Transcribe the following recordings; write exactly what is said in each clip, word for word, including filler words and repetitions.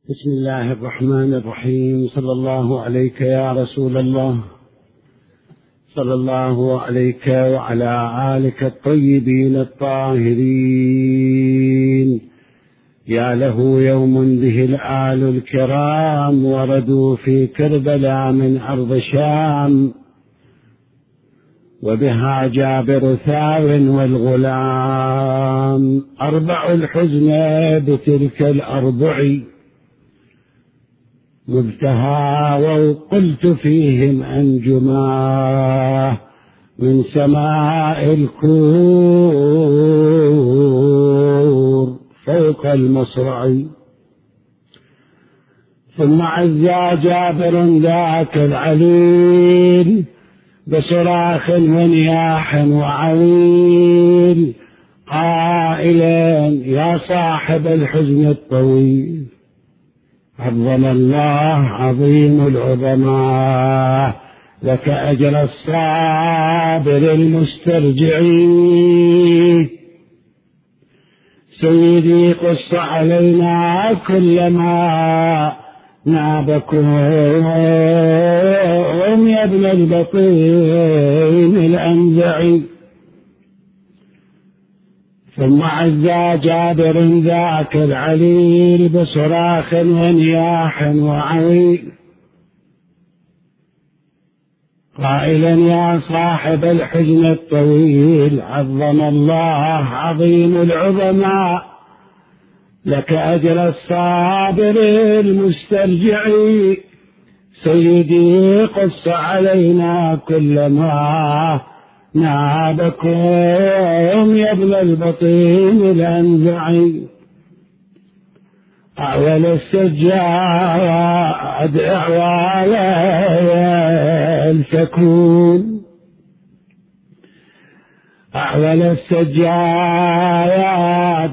بسم الله الرحمن الرحيم. صلى الله عليك يا رسول الله، صلى الله عليك وعلى آلك الطيبين الطاهرين. يا له يوم به الآل الكرام وردوا في كربلاء من أرض الشام، وبها جابر ثاو والغلام. أربع الحزن بتلك الأربع مبتهى، وقلت فيهم أنجما من سماء الكور فوق المصرع. ثم عزى جابر ذاك العليل بصراخ ونياح وعويل، قائلا يا صاحب الحزن الطويل، عظم الله عظيم العظماء لك أجر الصابر المسترجع. سيدي قص علينا كلما نابكم يا ابن البطين الأنزع. ثم عزى جابر ذاك العليل بصراخ ونياح وعويل، قائلا يا صاحب الحزن الطويل، عظم الله عظيم العظماء لك أجر الصابر المسترجع. سيدي قص علينا كلما نابكم يا ابن البطين الأنزع. أعول السجاد أعوال تكون، أعول السجاد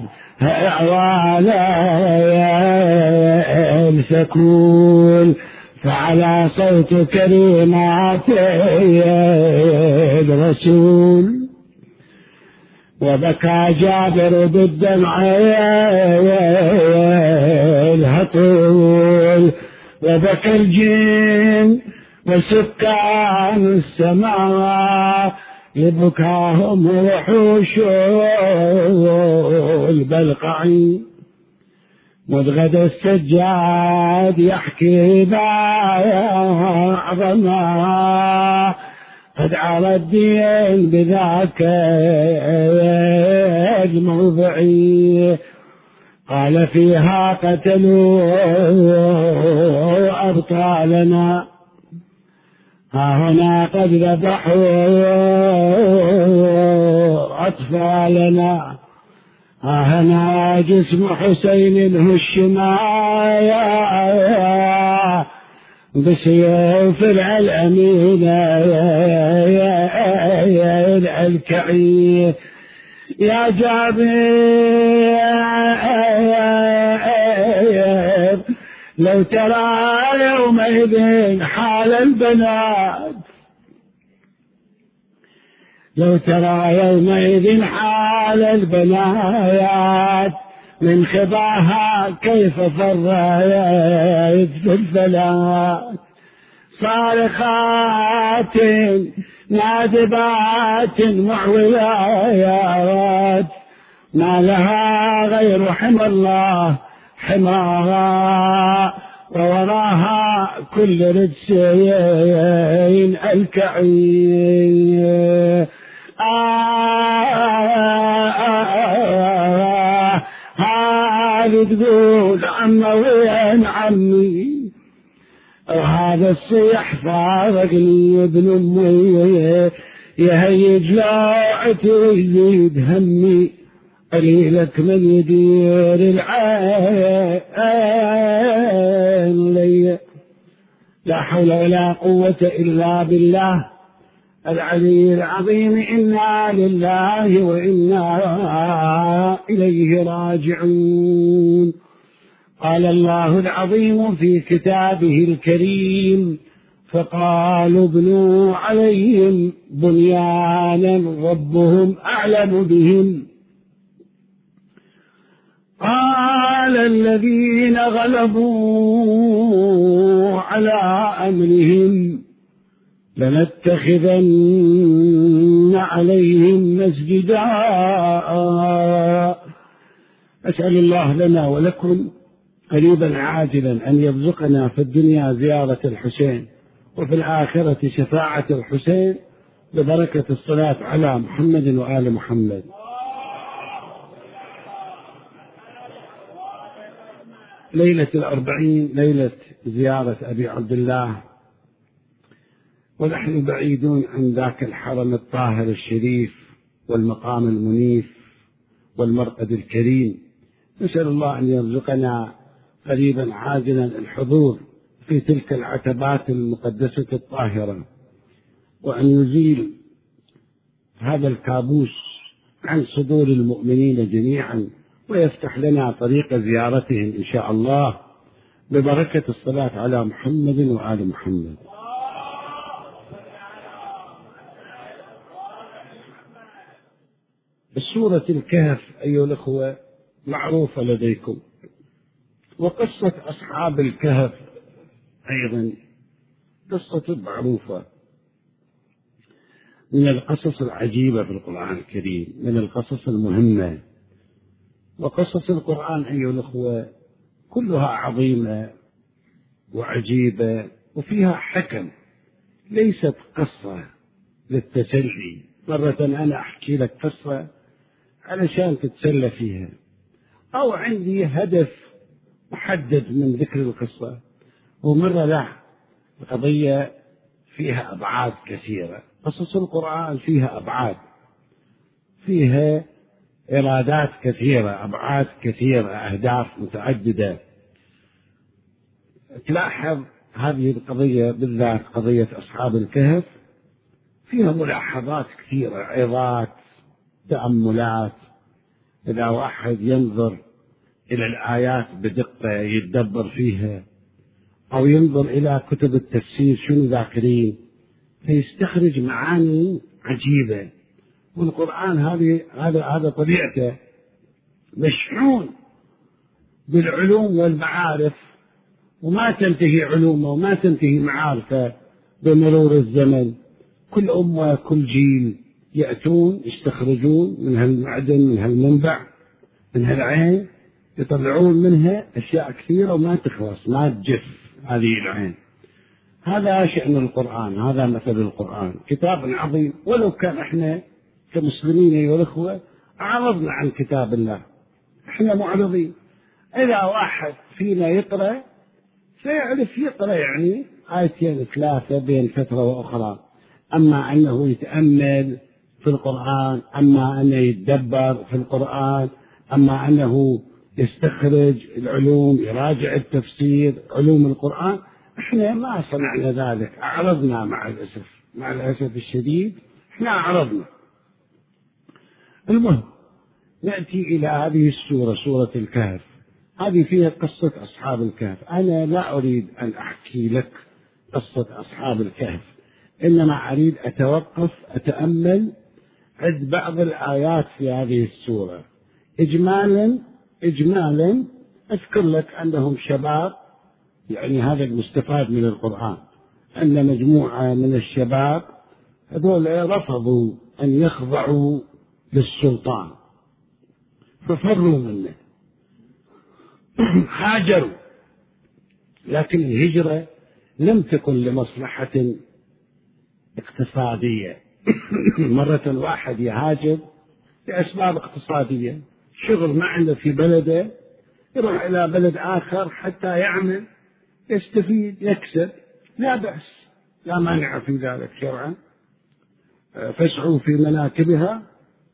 أعوال تكون، فعلى صوت كلمات الرسول. وبكى جابر بالدمع الهطول، وبكى الجن وسكان السماء لبكاهم وحوش البلقعين. مدغد السجاد يحكي بعظما، قد على الدين بذاك الموضع. قال فيها قتلوا أبطالنا، ها هنا قد ذبحوا أطفالنا، ها هنا جسم حسين هشمايا بسيوف العلمين الكعي. يا جابر لو ترى يومئذ حال البنات، لو ترى يومئذ حال البنات من خضاها كيف فرت في الفلات. صارخات نادبات معولات، ما لها غير حمى الله حماها، ووراها كل رجسين الكعين. هذه تقول عمي وين عمي، وهذا الصيح فارقني ابن امي، يهيج لاعتي ويزيد همي، قليلك من يدير العين لي. لا حول ولا قوة إلا بالله العلي العظيم. إنا لله وإنا إليه راجعون. قال الله العظيم في كتابه الكريم: فقالوا ابنوا عليهم بنيانا ربهم أعلم بهم. قال وقال الذين غلبوا على أمرهم لنتخذن عليهم مسجدا. أسأل الله لنا ولكم قريبا عاجلا أن يرزقنا في الدنيا زيارة الحسين، وفي الآخرة شفاعة الحسين، ببركة الصلاة على محمد وآل محمد. ليلة الأربعين ليلة زيارة أبي عبد الله، ونحن بعيدون عن ذاك الحرم الطاهر الشريف والمقام المنيف والمرقد الكريم. نسأل الله أن يرزقنا قريبا عاجلا الحضور في تلك العتبات المقدسة الطاهرة، وأن يزيل هذا الكابوس عن صدور المؤمنين جميعا، ويفتح لنا طريق زيارتهم إن شاء الله، ببركة الصلاة على محمد وآل محمد. سورة الكهف أيها الأخوة معروفة لديكم، وقصة أصحاب الكهف أيضا قصة معروفة، من القصص العجيبة في القرآن الكريم، من القصص المهمة. وقصص القرآن أيها الأخوة كلها عظيمة وعجيبة وفيها حكم، ليست قصة للتسلي. مرة أنا أحكي لك قصة علشان تتسلى فيها، أو عندي هدف محدد من ذكر القصة، ومرة لا، القضية فيها أبعاد كثيرة. قصص القرآن فيها أبعاد، فيها إرادات كثيرة، أبعاد كثيرة، أهداف متعددة. تلاحظ هذه القضية بالذات، قضية أصحاب الكهف، فيها ملاحظات كثيرة، عظات، تأملات. إذا واحد ينظر إلى الآيات بدقة يتدبر فيها، أو ينظر إلى كتب التفسير شنو ذاكرين، فيستخرج معاني عجيبة. والقرآن هذه هذا هذا طبيعته، مشحون بالعلوم والمعارف، وما تنتهي علومه وما تنتهي معارفه بمرور الزمن. كل أمة كل جيل يأتون يستخرجون من هالمعدن، من هالمنبع، من هالعين، يطلعون منها أشياء كثيرة وما تخلص، ما تجف هذه العين. هذا شأن القرآن، هذا مثل القرآن، كتاب عظيم. ولو كان احنا كمسلمين أيها الأخوة أعرضنا عن كتاب الله، احنا معرضين. إذا واحد فينا يقرأ فيعرف يقرأ يعني آيتين ثلاثة بين فترة وأخرى، أما أنه يتأمل في القرآن، أما أنه يتدبر في القرآن، أما أنه يستخرج العلوم، يراجع التفسير، علوم القرآن، احنا ما صنعنا ذلك، أعرضنا مع الأسف، مع الأسف الشديد احنا أعرضنا. المهم نأتي إلى هذه السورة، سورة الكهف. هذه فيها قصة أصحاب الكهف. أنا لا أريد أن أحكي لك قصة أصحاب الكهف، إنما أريد أتوقف أتأمل عند بعض الآيات في هذه السورة. إجمالا إجمالا أذكر لك أنهم شباب، يعني هذا المستفاد من القرآن، أن مجموعة من الشباب هذول رفضوا أن يخضعوا للسلطان ففروا منه، هاجروا. لكن الهجرة لم تكن لمصلحة اقتصادية. مرة واحد يهاجر لأسباب اقتصادية، شغل ما عنده في بلده، يروح إلى بلد آخر حتى يعمل، يستفيد، يكسب، لا بأس، لا مانع في ذلك شرعا. فاسعوا في مناكبها،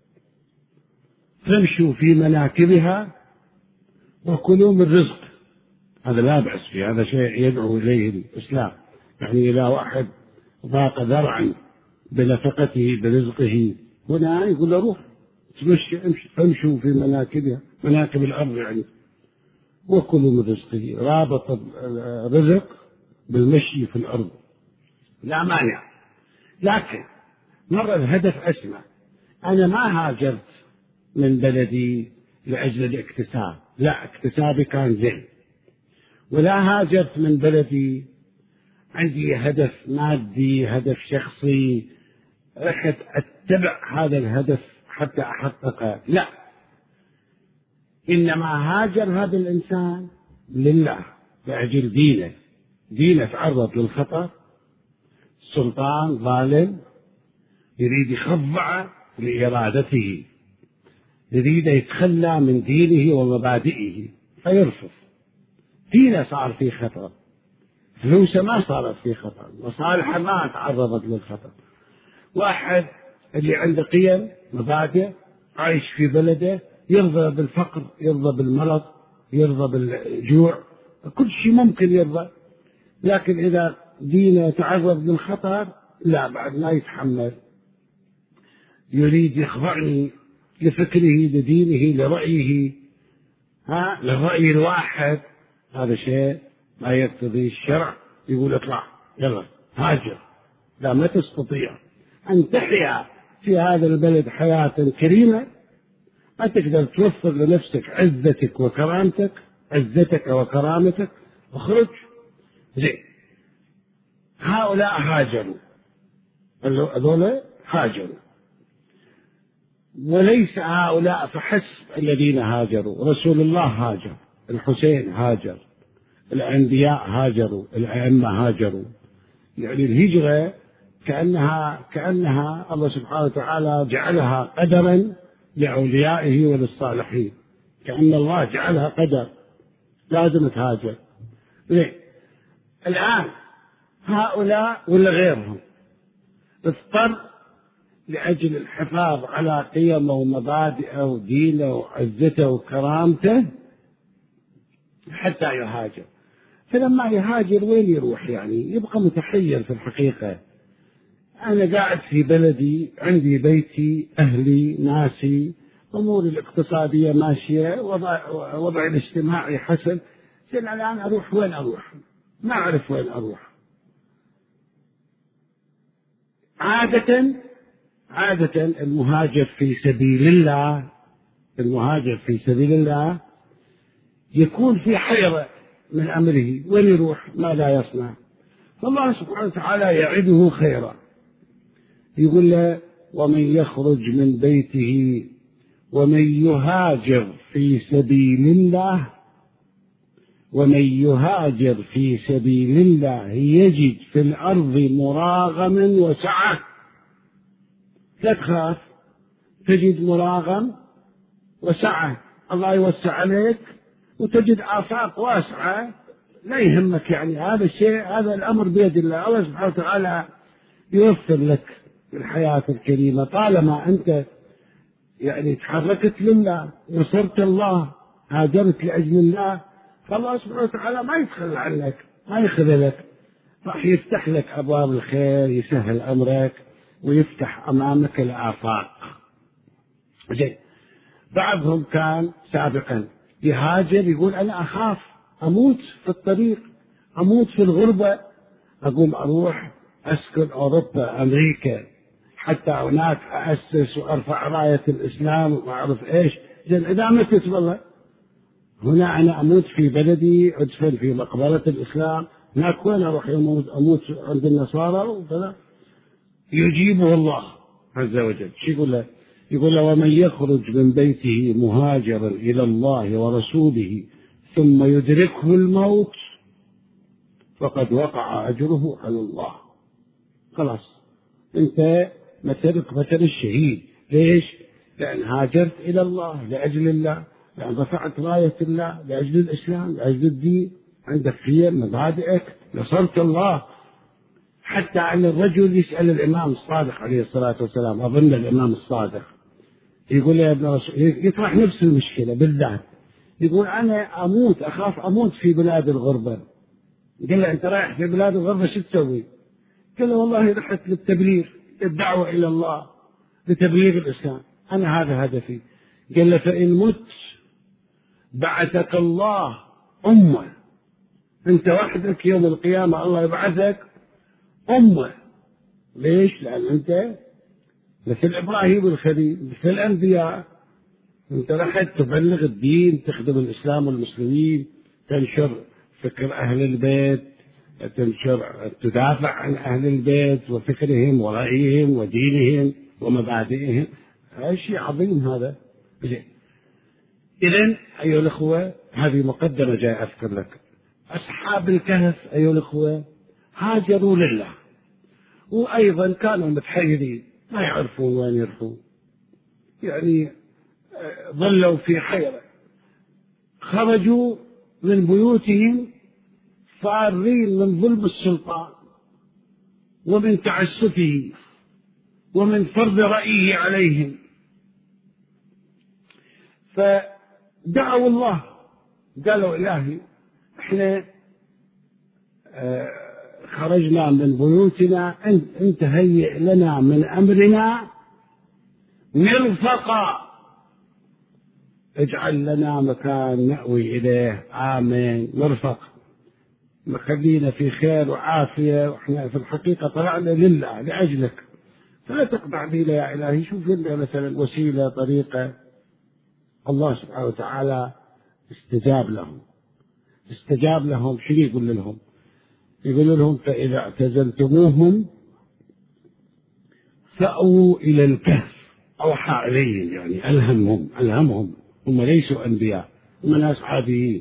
فامشوا في مناكبها، وكلوا من رزق، هذا لا بأس فيه، هذا شيء يدعو إليه الإسلام. يعني إذا واحد ضاق ذرعا بنفقته برزقه هنا يقول له روح تمشي، امشوا في مناكبها، مناكب الأرض يعني، وكلوا من رزقه. رابط الرزق بالمشي في الأرض، لا مانع. لكن مرة الهدف أسمى، أنا ما هاجرت من بلدي لأجل الاكتساب، لا، اكتسابي كان زين. ولا هاجرت من بلدي عندي هدف مادي، هدف شخصي، رحت أتبع هذا الهدف حتى أحققه، لا، إنما هاجر هذا الإنسان لله، لأجل دينه. دينه تعرض للخطر، السلطان ظالم يريد يخضع لإرادته، يريد يتخلى من دينه ومبادئه فيرفض. دينه صار في خطر، فلوسه ما صارت في خطر، مصالحه ما تعرضت للخطر. واحد اللي عنده قيم مبادئ عايش في بلده، يرضى بالفقر، يرضى بالمرض، يرضى بالجوع، كل شيء ممكن يرضى، لكن إذا دينه تعرض للخطر لا، بعد ما يتحمل، يريد يخضعني لفكره، لدينه، لرأيه، ها للرأي الواحد. هذا شيء ما يقتضي الشرع، يقول اطلع يلا هاجر. لا، ما تستطيع أن تحيا في هذا البلد حياة كريمة، ما تقدر توفر لنفسك عزتك وكرامتك، عزتك وكرامتك، اخرج. زين، هؤلاء هاجروا، هذول هاجروا، وليس هؤلاء فحسب الذين هاجروا، رسول الله هاجر، الحسين هاجر، الأنبياء هاجروا، الأئمة هاجروا. يعني الهجرة كأنها كأنها الله سبحانه وتعالى جعلها قدرا لأوليائه وللصالحين، كأن الله جعلها قدر لازم تهاجر. ليه؟ الآن هؤلاء ولا غيرهم اضطر لأجل الحفاظ على قيمه ومبادئه ودينه وعزته وكرامته حتى يهاجر. فلما يهاجر وين يروح؟ يعني يبقى متحير في الحقيقة. أنا قاعد في بلدي، عندي بيتي، أهلي، ناسي، أموري الاقتصادية ماشية، وضع, وضع الاجتماعي حسن، زين الآن أروح وين أروح؟ ما أعرف وين أروح. عادة عادة المهاجر في سبيل الله، المهاجر في سبيل الله يكون في حيرة من أمره، وين يروح؟ ما لا يصنع. فالله سبحانه وتعالى يعده خيرا، يقول له ومن يخرج من بيته ومن يهاجر في سبيل الله، ومن يهاجر في سبيل الله يجد في الأرض مراغما وسعة. لا تخاف، تجد مراغم وسعة، الله يوسع عليك وتجد آفاق واسعة، لا يهمك. يعني هذا الشيء، هذا الأمر بيد الله، الله سبحانه وتعالى يوفر لك الحياة الكريمة طالما أنت يعني تحركت لله، نصرت الله، هاجرت لأجل الله، فالله سبحانه وتعالى ما يتخلى عنك، ما يخذلك، راح يفتح لك أبواب الخير، يسهل أمرك ويفتح أمامك الآفاق. زين، بعضهم كان سابقا يهاجر، يقول أنا أخاف أموت في الطريق، أموت في الغربة، أقوم أروح أسكن أوروبا، أمريكا، حتى هناك أأسس وأرفع راية الإسلام وأعرف إيش. زين، إذا متت والله هنا أنا أموت في بلدي، أدفن في مقبرة الإسلام، هناك وين أروح أموت؟ أموت عند النصارى وكذا. يجيبه الله عز وجل، شو يقول له؟ يقول له ومن يخرج من بيته مهاجرا إلى الله ورسوله ثم يدركه الموت فقد وقع أجره على الله. خلاص، أنت مثلك مثل الشهيد. ليش؟ لأن هاجرت إلى الله لأجل الله، لأن رفعت راية الله لأجل الإسلام، لأجل الدين، عندك قيم مبادئك، نصرت الله. حتى أن الرجل يسأل الإمام الصادق عليه الصلاة والسلام، أظن الإمام الصادق، يقول يا ابن رسول، يطرح نفس المشكلة بالذات، يقول أنا أموت، أخاف أموت في بلاد الغربة. قال له أنت رايح في بلاد الغربة شو تسوي؟ قال له والله رحت للتبليغ، للدعوة إلى الله، لتبليغ الإسلام، أنا هذا هدفي. قال له فإن مت بعثك الله أمة، أنت وحدك يوم القيامة الله يبعثك أمة. ليش؟ لأن أنت مثل إبراهيم الخليل، مثل الأنبياء، أنت رحت تبلغ الدين، تخدم الإسلام والمسلمين، تنشر فكر أهل البيت، تنشر تدافع عن أهل البيت وفكرهم ورأيهم ودينهم ومبادئهم. هذا شيء عظيم هذا. إذن أيها الأخوة، هذه مقدمة جاي أذكر لك. أصحاب الكهف أيها الأخوة هاجروا لله، وأيضا كانوا متحيرين ما يعرفون وين يروحون، يعني ظلوا في حيرة. خرجوا من بيوتهم فارين من ظلم السلطان ومن تعسفه ومن فرض رأيه عليهم، فدعوا الله قالوا إلهي احنا خرجنا من بيوتنا، انت هيئ لنا من أمرنا مرفقا، اجعل لنا مكان نأوي إليه، آمين. مرفق، خلينا في خير وعافية، وإحنا في الحقيقة طلعنا لله لأجلك، فلا تقطع بينا يا إلهي. شوف لنا مثلا وسيلة طريقة. الله سبحانه وتعالى استجاب لهم. استجاب لهم. شنو يقول لهم؟ يقول لهم فإذا اعتزلتموهم فأووا إلى الكهف. أوحى عليهم، يعني ألهمهم ألهمهم هم ليسوا أنبياء، هم ناس عاديين.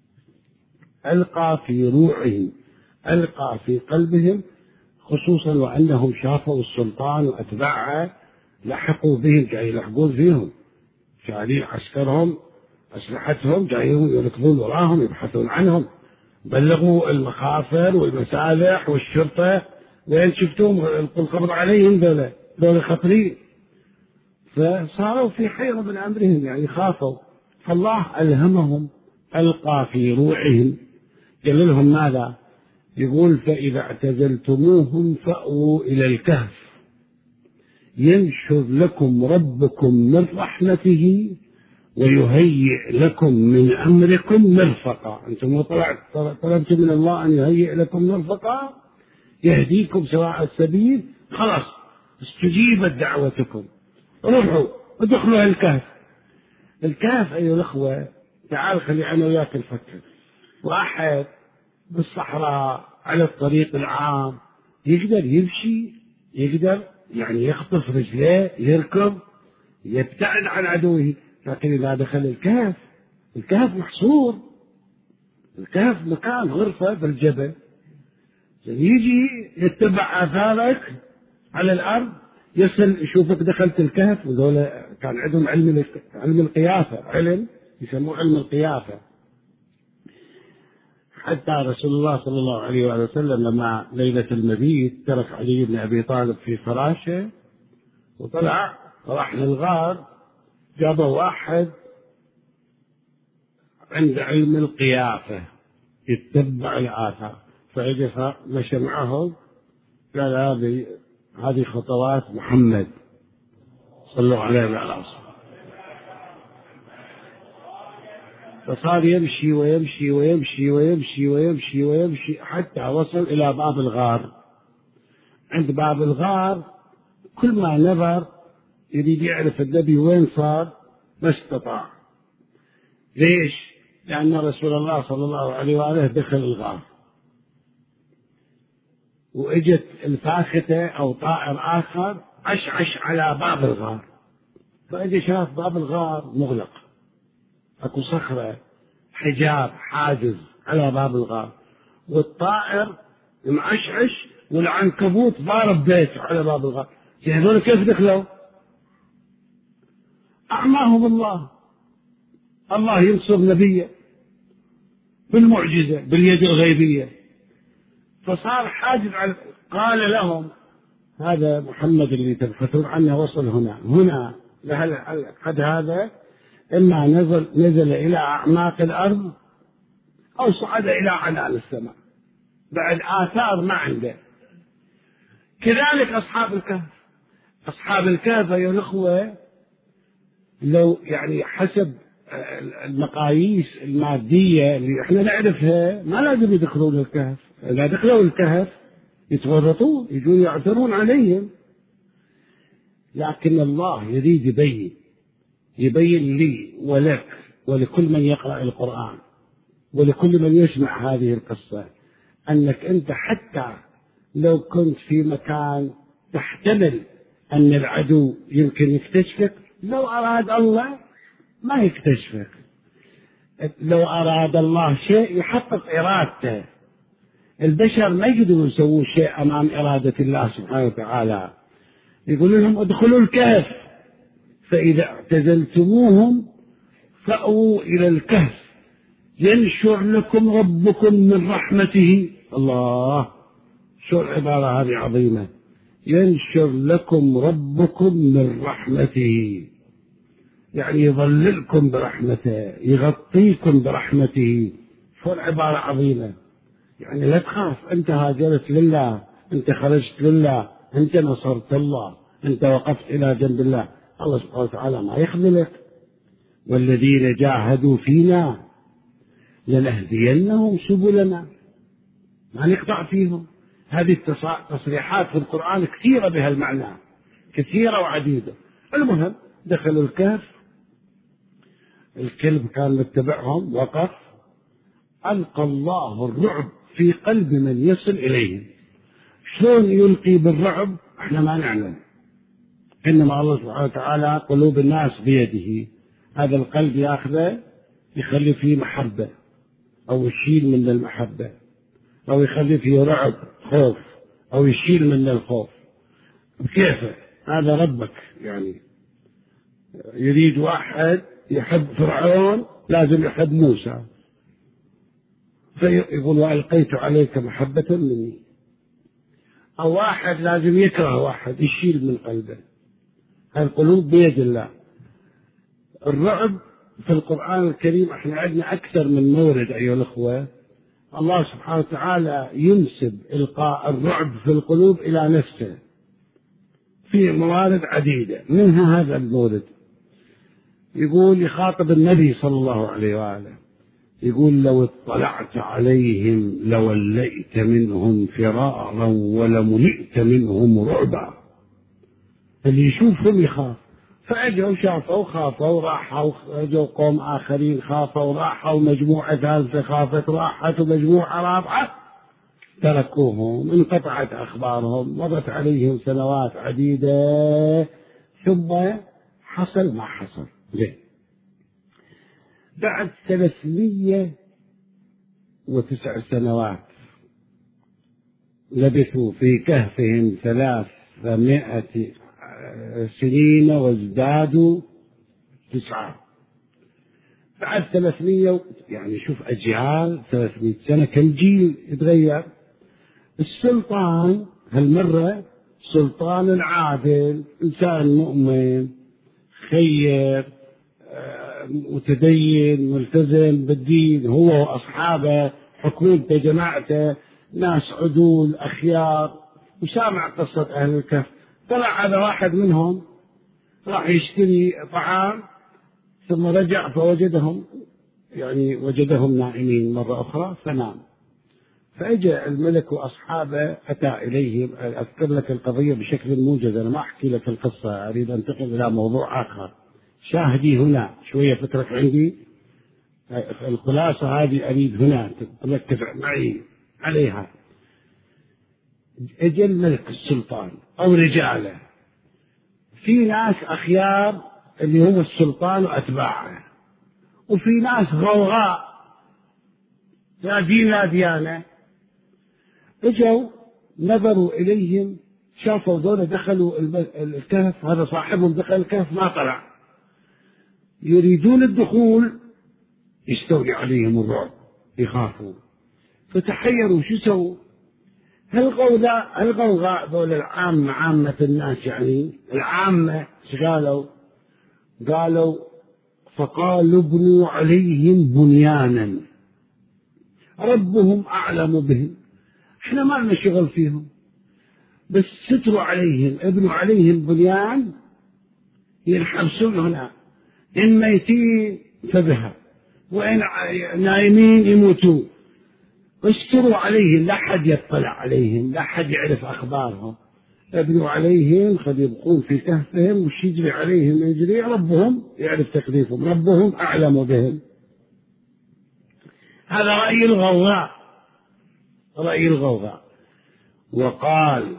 ألقى في روعهم، ألقى في قلبهم، خصوصا وأنهم شافوا السلطان وأتباعه لحقوا بهم، جاي يلحقون فيهم، شايلين عسكرهم أسلحتهم، جايين يركضون وراهم يبحثون عنهم، بلغوا المخافر والمسالح والشرطة، وين شفتهم القوا القبض عليهم، دول دول خطرين. فصاروا في حيرة من أمرهم، يعني خافوا. فالله ألهمهم، ألقى في روعهم، قال لهم ماذا؟ يقول فإذا اعتزلتموهم فأووا إلى الكهف ينشر لكم ربكم من رحمته ويهيئ لكم من أمركم مرفقا. أنتم طلبتم من الله أن يهيئ لكم مرفقا، يهديكم سواء السبيل، خلاص استجيبت دعوتكم، روحوا ادخلوا الكهف. الكهف أيها الأخوة، تعال خلي أنا وياك نفكر. واحد بالصحراء على الطريق العام يقدر يمشي، يقدر يعني يخطف رجليه، يركض، يبتعد عن عدوه، لكن إذا دخل الكهف، الكهف محصور، الكهف مكان غرفة بالجبل، يجي يتبع آثارك على الأرض، يصل يشوفك دخلت الكهف. وذولا كان عندهم علم علم القيافة، علم يسموه علم القيافة. حتى رسول الله صلى الله عليه وآله وسلم لما ليلة المبيت ترك علي بن أبي طالب في فراشه وطلع راح للغار، جابه واحد عند علم القيافة يتبع الآثار، فإجا مشى معهم، قال هذه هذه خطوات محمد صلوا عليه وعلى آله. فصار يمشي ويمشي ويمشي ويمشي ويمشي ويمشي حتى وصل إلى باب الغار. عند باب الغار كل ما نظر يريد يعرف النبي وين صار، ما استطاع. ليش؟ لأن رسول الله صلى الله عليه وآله دخل الغار، وإجت الفاخته أو طائر آخر عشعش على باب الغار، فإجا شاف باب الغار مغلق، أكو صخرة حجاب حاجز على باب الغار، والطائر معشعش والعنكبوت ضارب بيت على باب الغار. هذول كيف دخلوا؟ أعماهم الله. الله ينصر نبيه بالمعجزة باليد الغيبية، فصار حاجز على. قال لهم هذا محمد اللي تبحثون عنه وصل هنا هنا قد هذا إما نزل نزل إلى أعماق الأرض أو صعد إلى عنان السماء، بعد آثار ما عنده. كذلك أصحاب الكهف. أصحاب الكهف يا الأخوة لو يعني حسب المقاييس المادية اللي احنا نعرفها ما لازم يدخلون الكهف. إذا دخلوا الكهف يتورطون، يجون يعثرون عليهم، لكن الله يريد يبين يبين لي ولك ولكل من يقرأ القرآن ولكل من يسمع هذه القصة أنك أنت حتى لو كنت في مكان تحتمل أن العدو يمكن يكتشفك، لو أراد الله ما يكتشفك. لو أراد الله شيء يحقق إرادته. البشر ما يقدروا يسووا شيء أمام إرادة الله سبحانه وتعالى. يقول لهم ادخلوا الكهف فإذا اعتزلتموهم فأووا إلى الكهف ينشر لكم ربكم من رحمته. الله، شو العبارة هذه عظيمة، ينشر لكم ربكم من رحمته، يعني يظللكم برحمته، يغطيكم برحمته. شو العبارة عظيمة، يعني لا تخاف، أنت هاجرت لله، أنت خرجت لله، أنت نصرت الله، أنت وقفت إلى جنب الله، الله سبحانه وتعالى ما يخذلك. والذين جاهدوا فينا لنهدينهم سبلنا، ما نقطع فيهم. هذه التصريحات في القرآن كثيرة بها المعنى، كثيرة وعديدة. المهم دخلوا الكهف، الكلب كان متبعهم، وقف، ألقى الله الرعب في قلب من يصل إليهم. شلون يلقي بالرعب احنا ما نعلم، إنما الله سبحانه وتعالى قلوب الناس بيده. هذا القلب ياخذه يخلي فيه محبة أو يشيل من المحبة، أو يخلي فيه رعب خوف أو يشيل من الخوف بكيفه. هذا ربك يعني يريد واحد يحب فرعون لازم يحب موسى، فيقول وألقيت عليك محبة مني. أو واحد لازم يكره واحد يشيل من قلبه. القلوب بيد الله. الرعب في القرآن الكريم احنا عندنا أكثر من مورد أيها الأخوة. الله سبحانه وتعالى ينسب إلقاء الرعب في القلوب إلى نفسه في موارد عديدة، منها هذا المورد. يقول يخاطب النبي صلى الله عليه وآله، يقول لو اطلعت عليهم لوليت منهم فرارا ولملئت منهم رعبا. اللي يشوفهم يخاف. فأجوا شافوا خافوا راحوا، أجوا قوم آخرين خافوا راحوا، مجموعة ثالثة خافت راحت، ومجموعة رابعة تركوهم، انقطعت أخبارهم. مرت عليهم سنوات عديدة ثم حصل ما حصل. ليه؟ بعد ثلاثمية وتسع سنوات لبثوا في كهفهم ثلاثمائة سنين وازدادوا تسعة. بعد ثلاثمية يعني شوف أجيال، ثلاثمائة سنة كم جيل يتغير. السلطان هالمرة سلطان العادل، إنسان مؤمن خير متدين ملتزم بالدين، هو وأصحابه حكومته جماعته ناس عدول أخيار، وسامع قصة أهل الكهف. طلع هذا واحد منهم راح يشتري طعام ثم رجع فوجدهم يعني وجدهم نائمين مرة أخرى فنام. فأجى الملك وأصحابه أتى إليهم. أذكر لك القضية بشكل موجز، أنا ما أحكي لك القصة، أريد أنتقل إلى موضوع آخر. شاهدي هنا شوية فترة عندي، الخلاصة هذه أريد هنا تركز معي عليها. أجى الملك السلطان أو رجاله، في ناس أخيار اللي هو السلطان وأتباعه، وفي ناس غوغاء لا دين لا ديانة. اجوا نظروا إليهم، شافوا دول دخلوا الكهف، هذا صاحبهم دخل الكهف ما طلع، يريدون الدخول يستولي عليهم الرعب، يخافوا، فتحيروا شو سووا. هالغوغاء هالغوغاء دول العامة، عامة الناس يعني العامة، قالوا قالوا فقالوا ابنوا عليهم بنيانا ربهم أعلم بهم، احنا ما لنا شغل فيهم، بس ستروا عليهم، ابنوا عليهم بنيان ينحبسون هنا، إن ميتين فبها وإن نايمين يموتون، استروا عليهم، لا حد يطلع عليهم، لا حد يعرف أخبارهم، ابنوا عليهم، خذ يبقون في كهفهم، وش يجري عليهم يجري، ربهم يعرف تكليفهم، ربهم أعلم بهم. هذا رأي الغوغاء، رأي الغوغاء. وقال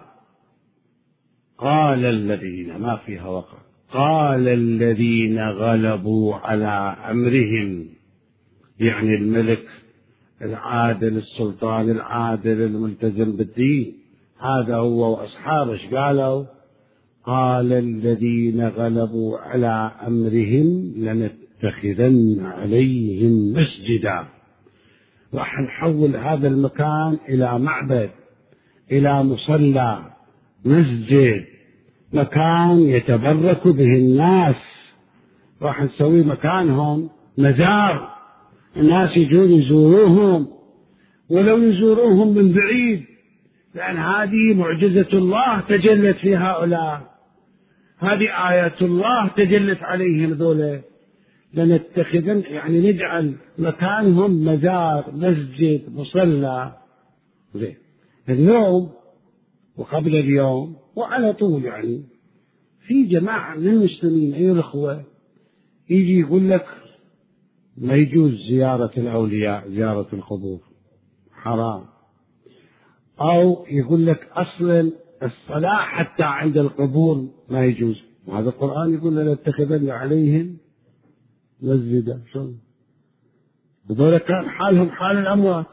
قال الذين، ما فيها وقع، قال الذين غلبوا على أمرهم، يعني الملك العادل، السلطان العادل الملتزم بالدين، هذا هو وأصحابه. ايش قالوا؟ قال الذين غلبوا على أمرهم لنتخذن عليهم مسجدا، راح نحول هذا المكان إلى معبد، إلى مصلى، مسجد، مكان يتبرك به الناس، راح نسوي مكانهم مزار، الناس يجون يزوروهم، ولو يزوروهم من بعيد، لأن هذه معجزة الله تجلت في هؤلاء، هذه آيات الله تجلت عليهم ذولا. لنتخذن يعني نجعل مكانهم مزار، مسجد، مصلى. زين، اليوم وقبل اليوم وعلى طول يعني في جماعة من المسلمين أيها الأخوة يجي يقول لك ما يجوز زيارة الأولياء، زيارة القبور حرام، أو يقول لك أصلا الصلاة حتى عند القبور ما يجوز، وهذا القرآن يقول لنتخذن عليهم مسجدا. شو هذول كان حالهم حال الأموات.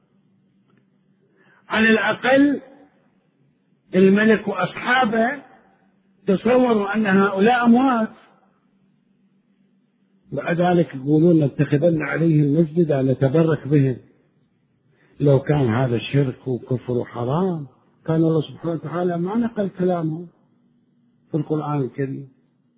على الأقل الملك وأصحابه تصوروا أن هؤلاء أموات، بعد ذلك يقولون نتخذن عليهم مسجدا نتبرك بهم. لو كان هذا الشرك وكفر وحرام كان الله سبحانه وتعالى ما نقل كلامه في القرآن الكريم.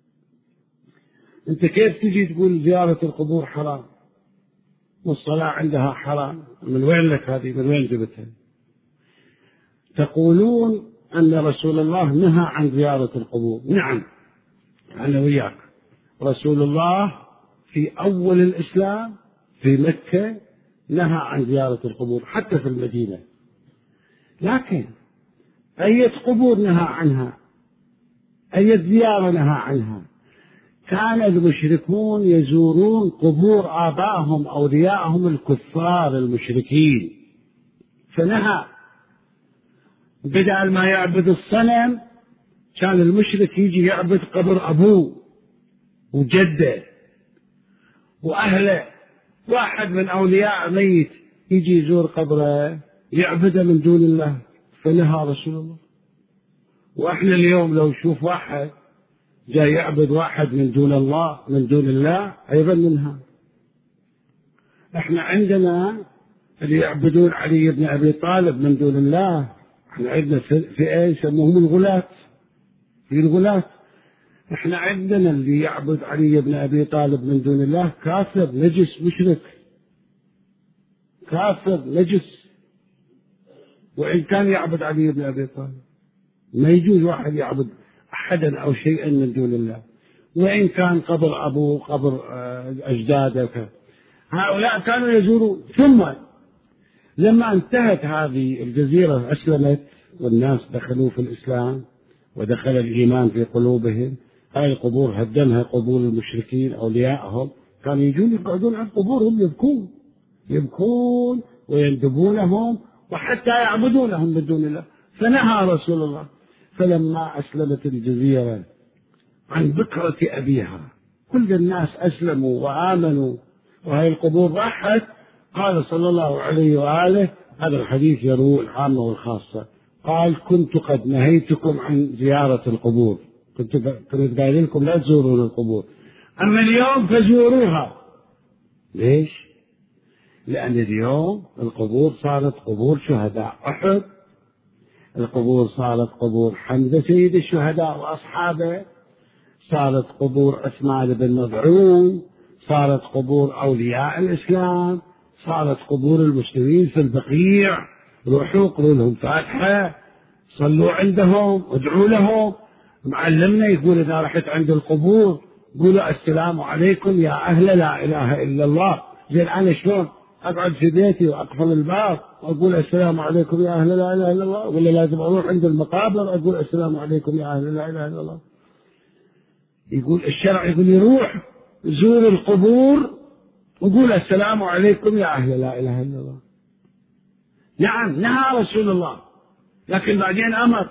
أنت كيف تجي تقول زيارة القبور حرام والصلاة عندها حرام؟ من وين لك هذه؟ من وين جبتها؟ تقولون أن رسول الله نهى عن زيارة القبور. نعم، أنا وياك، رسول الله في أول الإسلام في مكة نهى عن زيارة القبور حتى في المدينة، لكن أي قبور نهى عنها؟ أي زيارة نهى عنها؟ كان المشركون يزورون قبور آبائهم أولياءهم الكفار المشركين، فنهى. بدل ما يعبد الصنم كان المشرك يجي يعبد قبر أبوه وجده وأهله. واحد من أولياء ميت يجي يزور قبره يعبده من دون الله، فنهى رسول الله. وإحنا اليوم لو نشوف واحد جاي يعبد واحد من دون الله من دون الله أيضا منها. إحنا عندنا اللي يعبدون علي بن أبي طالب من دون الله، إحنا عندنا فئة يسموهم الغلاة، في الغلاة. إحنا عندنا اللي يعبد علي بن أبي طالب من دون الله كافر نجس مشرك، كافر نجس، وإن كان يعبد علي بن أبي طالب. ما يجوز واحد يعبد أحدا أو شيئا من دون الله، وإن كان قبر أبوه قبر أجداده. هؤلاء كانوا يزورون. ثم لما انتهت هذه الجزيرة أسلمت والناس دخلوا في الإسلام ودخل الإيمان في قلوبهم، هذه القبور هدمها قبور المشركين أولياءهم، كانوا يجون يقعدون عند قبورهم يبكون يبكون ويندبونهم وحتى يعبدونهم من دون الله، فنهى رسول الله. فلما أسلمت الجزيرة عن بكرة أبيها كل الناس أسلموا وآمنوا وهي القبور راحت، قال صلى الله عليه وآله، هذا الحديث يروي العامة والخاصة، قال كنت قد نهيتكم عن زيارة القبور، كنت كنت قايل لكم لا تزورون القبور، أما اليوم فزوروها. ليش؟ لأن اليوم القبور صارت قبور شهداء أحد، القبور صارت قبور حمزة سيد الشهداء وأصحابه، صارت قبور عثمان بن مظعون، صارت قبور أولياء الإسلام، صارت قبور المسلمين في البقيع. روحوا قروا لهم فاتحة، صلوا عندهم، ادعوا لهم. معلمنا يقول إذا رحت عند القبور قولوا السلام عليكم يا أهل لا إله إلا الله. زين أنا شلون أقعد في بيتي وأقفل الباب وأقول السلام عليكم يا أهل لا إله إلا الله، ولا لازم أروح عند المقابر أقول السلام عليكم يا أهل لا إله إلا الله؟ يقول الشرع يقول يروح زور القبور وقول السلام عليكم يا أهل لا إله إلا الله. نعم نهى رسول الله، لكن بعدين أمر،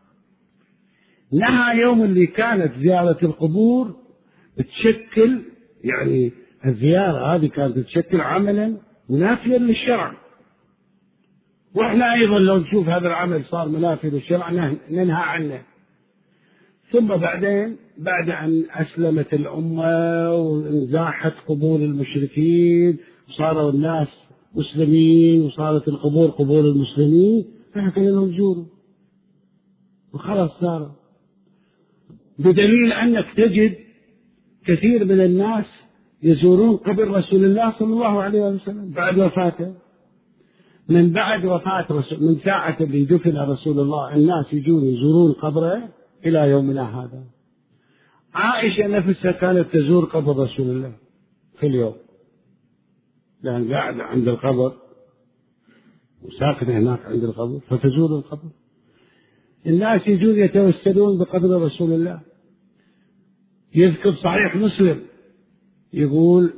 نهى يوم اللي كانت زيارة القبور تشكل، يعني الزيارة هذه كانت تشكل عملا منافيا للشرع، وإحنا أيضا لو نشوف هذا العمل صار منافي للشرع ننهى عنه. ثم بعدين بعد أن أسلمت الأمة وانزاحت قبور المشركين وصاروا الناس مسلمين وصارت القبور قبور المسلمين، فحكينا لهم زوروا وخلاص صاروا، بدليل أنك تجد كثير من الناس يزورون قبر رسول الله صلى الله عليه وسلم بعد وفاته. من بعد وفاة رسول، من ساعة اللي دفن رسول الله الناس يجون يزورون قبره إلى يومنا هذا. عائشة نفسها كانت تزور قبر رسول الله في اليوم، لأن قاعدة عند القبر وساكنة هناك عند القبر فتزور القبر. الناس يجون يتوسلون بقبر رسول الله. يذكر صحيح مسلم يقول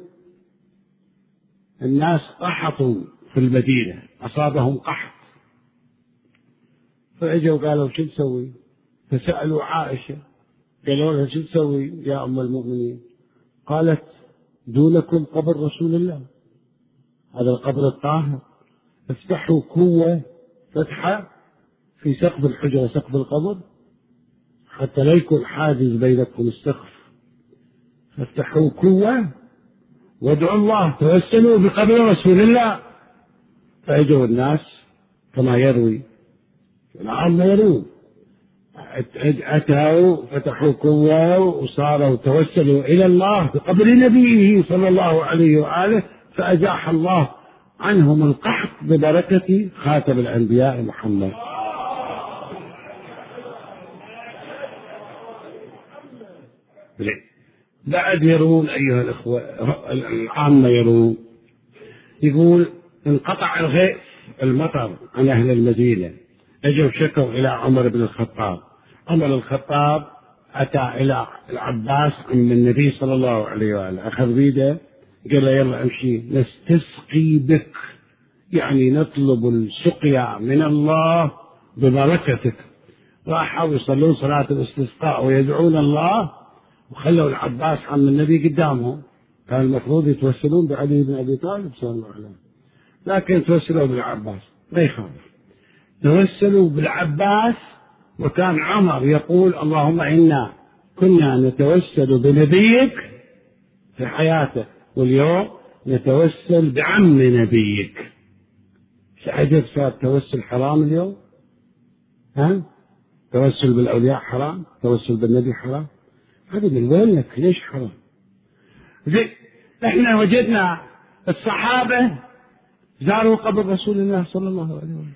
الناس قحطوا في المدينة، أصابهم قحط، فأجوا قالوا شو نسوي؟ فسألوا عائشة قالوا لها شو نسوي يا أم المؤمنين؟ قالت دونكم قبر رسول الله، هذا القبر الطاهر، افتحوا كوة فتحة في سقف الحجرة سقف القبر حتى لا يكون حاجز بينكم السقف، فافتحوا كوة وادعوا الله توسلوا بقبر رسول الله. فأجوا الناس كما يروي العام يروون، أتوا فتحوا كوة وصاروا توسلوا إلى الله بقبر نبيه صلى الله عليه وآله، فأزاح الله عنهم القحط ببركة خاتم الأنبياء محمد. بعد يرون أيها الأخوة العامة يرون، يقول انقطع الغيث المطر عن أهل المدينة، أجوا شكوا إلى عمر بن الخطاب. عمر الخطاب أتى إلى العباس عم النبي صلى الله عليه وآله، أخذ بيده قال له يلا امشي نستسقي بك، يعني نطلب السقيا من الله ببركتك. راحوا يصلون صلاة الاستسقاء ويدعون الله، وخلوا العباس عم النبي قدامهم. كان المفروض يتوسلون بعلي بن أبي طالب صلى الله عليه وسلم، لكن توسلوا بالعباس ما يخالف، توسلوا بالعباس. وكان عمر يقول اللهم إنا كنا نتوسل بنبيك في حياته، واليوم نتوسل بعم نبيك. عجب صار توسل حرام اليوم؟ ها؟ توسل بالأولياء حرام، توسل بالنبي حرام، هذا من وين لك؟ ليش حرام؟ زي احنا وجدنا الصحابة زاروا قبر رسول الله صلى الله عليه وسلم،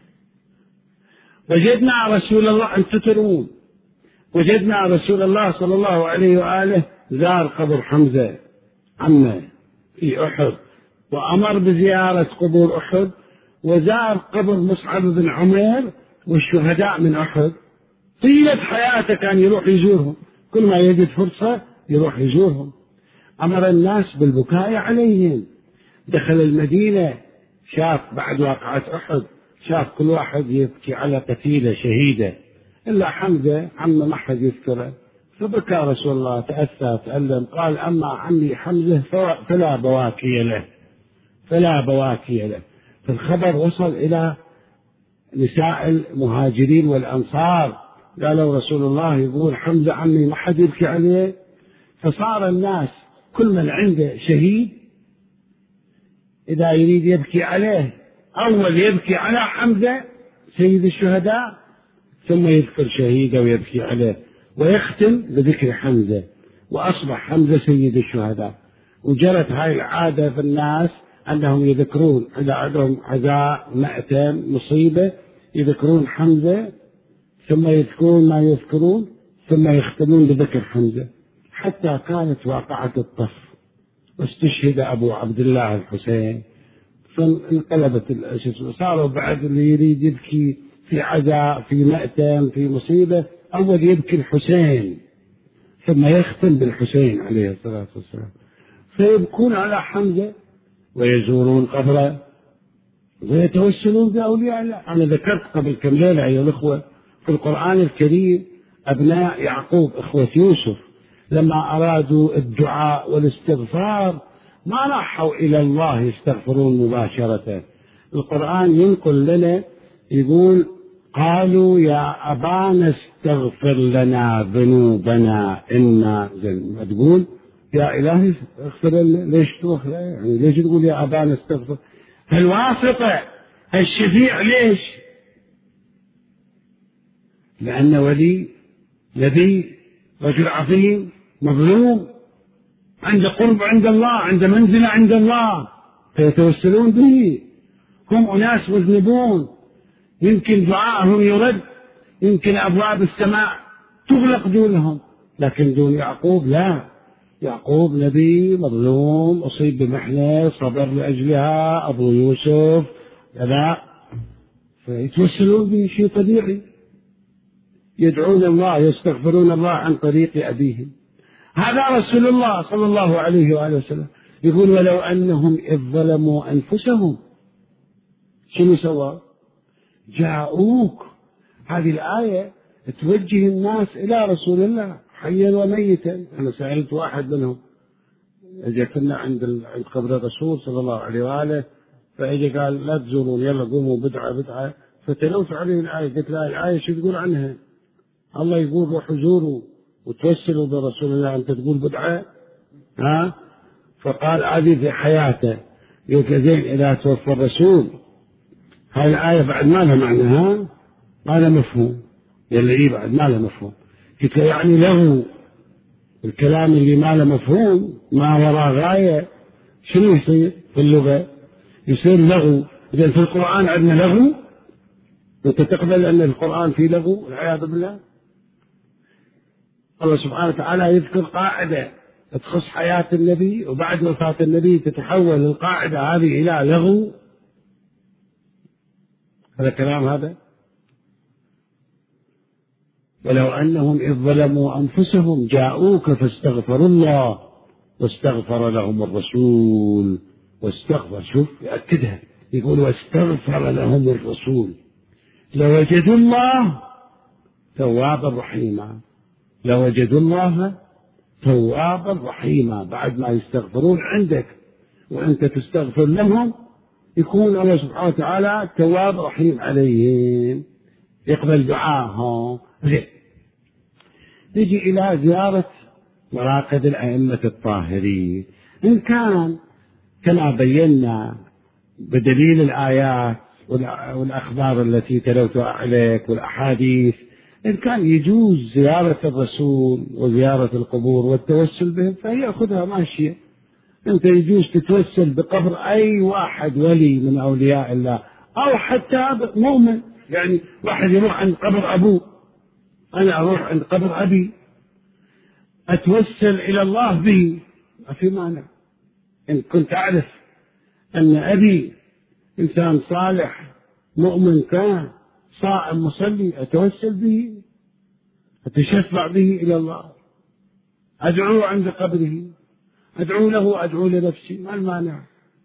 وجدنا رسول الله، أنتم ترون، وجدنا رسول الله صلى الله عليه وآله زار قبر حمزة عمه في أحد، وأمر بزيارة قبور أحد، وزار قبر مصعب بن عمير والشهداء من أحد. طيلة حياته كان يروح يزورهم، كل ما يجد فرصة يروح يزورهم. أمر الناس بالبكاء عليهم. دخل المدينة شاف بعد واقعة أحد، شاف كل واحد يبكي على قتيلة شهيدة إلا حمزة عمه ما حد يذكره، فبكى رسول الله، تأثى تألم، قال أما عمي حمزة فلا بواكي له، فلا بواكي له. فالخبر وصل إلى نساء المهاجرين والأنصار، قالوا رسول الله يقول حمزة عمي ما حد يبكي عليه. فصار الناس كل من عنده شهيد إذا يريد يبكي عليه أول يبكي على حمزة سيد الشهداء، ثم يذكر شهيده ويبكي عليه، ويختم بذكر حمزة، وأصبح حمزة سيد الشهداء. وجرت هاي العادة في الناس أنهم يذكرون إذا عندهم عزاء مأتم مصيبة يذكرون حمزة، ثم يذكرون ما يذكرون، ثم يختمون بذكر حمزة، حتى كانت واقعة الطف، واستشهد أبو عبد الله الحسين انقلبت الأشياء، صاروا بعد اللي يريد يبكي في عزاء في مأتم في مصيبة أول يبكي الحسين ثم يختم بالحسين عليه الصلاة والسلام، فيبكون على حمزة ويزورون قبره ويتوسلون بأولياء الله. أنا ذكرت قبل كم ليلة أيها الأخوة في القرآن الكريم أبناء يعقوب إخوة يوسف لما أرادوا الدعاء والاستغفار ما راحوا إلى الله يستغفرون مباشرة. القرآن ينقل لنا يقول قالوا يا أبانا استغفر لنا ذنوبنا إنا ما تقول يا إلهي اغفر لنا، ليش تروح يعني ليش تقول يا أبانا استغفر؟ الواسطة الشفيع ليش؟ لأن ولي نبي رجل عظيم مظلوم عند قرب عند الله عند منزلة عند الله فيتوسلون به. هم أناس مذنبون يمكن دعاءهم يرد، يمكن أبواب السماء تغلق دونهم، لكن دون يعقوب لا. يعقوب نبي مظلوم أصيب بمحنة صبر لأجلها أبو يوسف لا، فيتوسلون به شيء طبيعي، يدعون الله يستغفرون الله عن طريق أبيهم. هذا رسول الله صلى الله عليه وآله وسلم يقول ولو أنهم إذ ظلموا أنفسهم شنو سوى؟ جاءوك. هذه الآية توجه الناس إلى رسول الله حيا وميتا. أنا سألت واحد منهم إجا كنا عند عند قبر الرسول صلى الله عليه وآله فإجا قال لا تزورون يلا قوموا بدعة بدعة، فتلوت عليه الآية قلت له الآية شو تقول عنها؟ الله يقول روحوا زوروا وتوسلوا برسول الله أنت تقول بدعة؟ ها؟ فقال هذه في حياته يقول زين إذا توفى الرسول هاي الآية بعد ما لها معنى ها؟ ما لها مفهوم. يلا إيه بعد ما لها مفهوم. قلت له يعني له الكلام اللي ما له مفهوم ما وراء غاية شنو يصير في اللغة؟ يصير لغو. إذا في القرآن عندنا لغو؟ أنت تقبل أن القرآن فيه لغو والعياذ بالله؟ الله سبحانه وتعالى يذكر قاعدة تخص حياة النبي وبعد وفاة النبي تتحول القاعدة هذه إلى لغو. هذا كلام هذا؟ ولو أنهم إذ ظلموا أنفسهم جاءوك فاستغفروا الله واستغفر لهم الرسول واستغفر شوف يأكدها يقول واستغفر لهم الرسول لوجدوا الله توابا رحيما. لوجدوا الله توابا رحيما. بعد ما يستغفرون عندك وأنت تستغفر لهم يكون الله سبحانه وتعالى تواب رحيم عليهم يقبل دعاهم. نجي إلى زيارة مراقد الأئمة الطاهرين. إن كان كما بينا بدليل الآيات والأخبار التي تلوتها عليك والأحاديث إن كان يجوز زيارة الرسول وزيارة القبور والتوسل بهم فهي خذها ماشية. أنت يجوز تتوسل بقبر أي واحد ولي من أولياء الله أو حتى مؤمن. يعني واحد يروح عند قبر أبوه أنا أروح عند قبر أبي أتوسل إلى الله به ما في مانع. إن كنت أعرف أن أبي إنسان صالح مؤمن كان صائم مصلي أتوسل به أتشفع به إلى الله أدعو عند قبره أدعو له أدعو لنفسي ما المانع.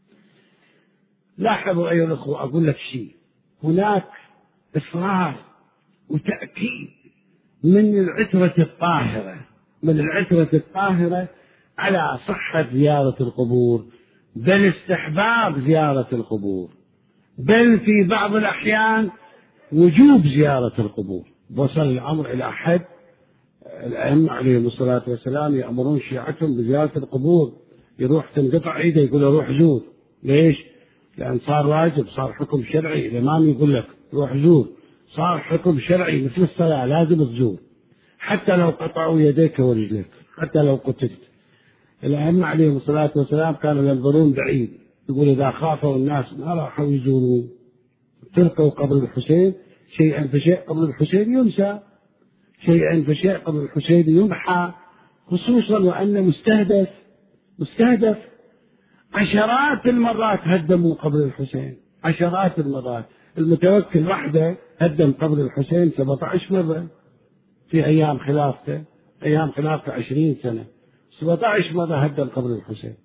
لاحظوا أيها الأخوة أقول لك شيء هناك إصرار وتأكيد من العترة الطاهرة من العترة الطاهرة على صحة زيارة القبور بل استحباب زيارة القبور بل في بعض الأحيان وجوب زيارة القبور. وصل الأمر إلى حد الأئمة عليهم الصلاة والسلام يأمرون شيعتهم بزيارة القبور يروح تنقطع إيده يقول روح زور. ليش؟ لأن صار واجب صار حكم شرعي. الإمام يقول لك روح زور صار حكم شرعي مثل الصلاة لازم تزور حتى لو قطعوا يديك ورجلك حتى لو قتلت. الأئمة عليهم الصلاة والسلام كانوا ينظرون بعيد يقول إذا خافوا الناس ما راحوا يزورون تلقوا قبر الحسين شيئا فشيء قبر الحسين ينسى شيئا فشيء قبر الحسين يمحى خصوصا وأن مستهدف مستهدف عشرات المرات هدموا قبر الحسين، عشرات المرات. المتوكل وحده هدم قبر الحسين سبعة عشر مرة في أيام خلافته، أيام خلافته عشرين سنة، سبعة عشر مرة هدم قبر الحسين.